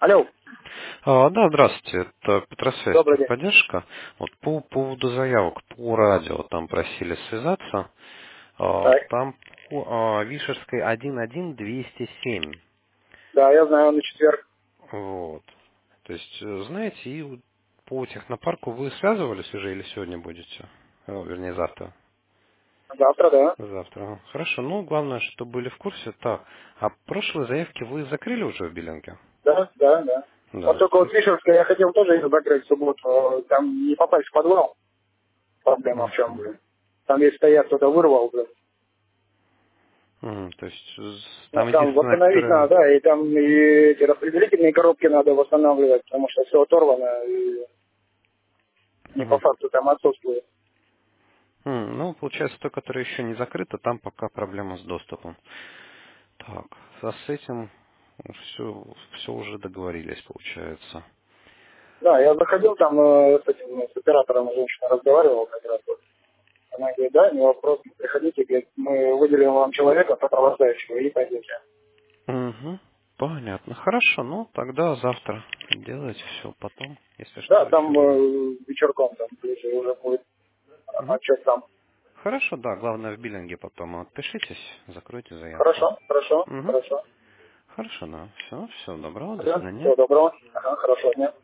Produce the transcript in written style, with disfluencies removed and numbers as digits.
Алло, Да, здравствуйте, это Петросвязь добрый день. поддержка. Вот по поводу заявок по радио там просили связаться. Так, Там по Вишерской 11207. да, я знаю, на четверг. Вот. То есть, знаете, и вот по технопарку вы связывались уже или сегодня будете? Вернее, завтра. Завтра, да. Завтра. Хорошо. Ну, главное, чтобы были в курсе. Так, а прошлые заявки вы закрыли уже в Беленке? Да, да, да. Вот Да. только вот Вишерская, я хотел тоже ее закрыть в субботу. Там не попасть в подвал. Проблема в чем, Мгм. блин. Там весь стоят, кто-то вырвал, блин. То есть Ну, там там единственное, восстановить которое... надо, да, и там и эти распределительные коробки надо восстанавливать, потому что все оторвано, и не по Мгм. факту там отсутствует. Ну, получается, то, которое еще не закрыто, там пока проблема с доступом. Так, с этим все уже договорились, получается. Да, я заходил там с этим, с оператором, женщина разговаривала как раз. Вот. Она говорит, да, не вопрос, приходите, говорит, мы выделим вам человека, сопровождающего, и пойдете. Угу, понятно. Хорошо, ну, тогда завтра делайте все потом, если что, Да, еще там будем. вечерком там ближе уже будет Мгм. отчет там. Хорошо, да, главное в биллинге потом отпишитесь, закройте заявку. Хорошо, хорошо, Угу. хорошо. Хорошо, да. Все, всего доброго, до Да, свидания. всего доброго. Ага, хорошего дня.